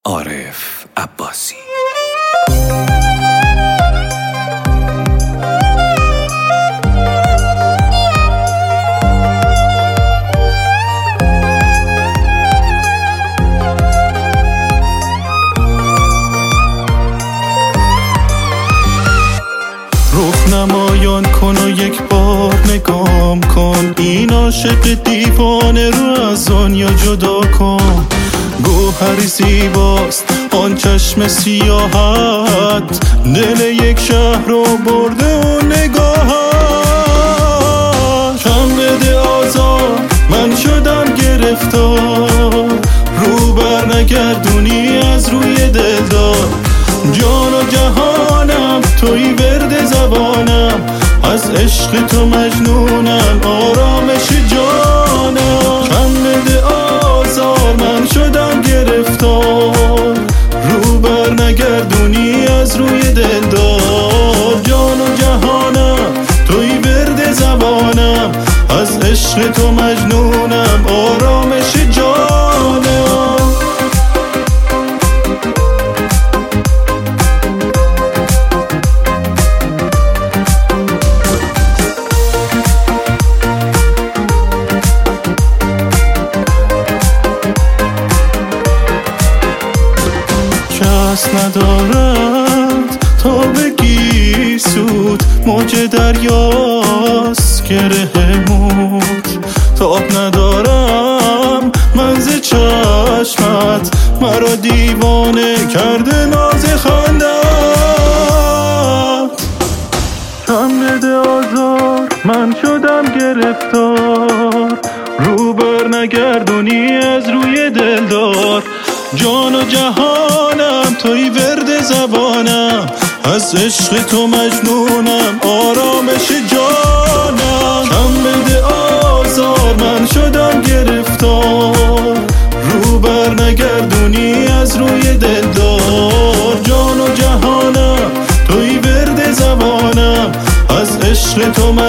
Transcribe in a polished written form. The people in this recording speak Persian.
عارف عباسی. رخ نمایان کن و یک بار نگام کن، این عاشق دیوانه رو از دنیا جدا کن. گوهری زیباست آن چشم سیاهت، دل یک شهر رو برده و نگاهت. کم بده آزار من شدم گرفتار، رو بر نگردونی از روی دلدار. جان و جهانم توی ورد زبانم، از عشق تو مجنونم آرامش جانم. کم بده آزار من شدم گرفتار، رو بر نگردونی از روی دلدار. جان و جهانم توی ورد زبانم، از عشق تو مجنونم آرامش جانم. کس ندارد تا بگی سود، موج دریاست گره موج. تاب ندارم من ز چشمت، مرا دیوانه کرده ناز خندت. کم بده آزار من شدم گرفتار، رو بر نگردونی از روی دلدار. جان و جهانم توی ورد زبانم، از عشق تو مجنونم آرامش جانم. کم بده آزار من شدم گرفتار، رو بر نگردونی از روی دلدار. جان و جهانم توی ورد زبانم، از عشق تو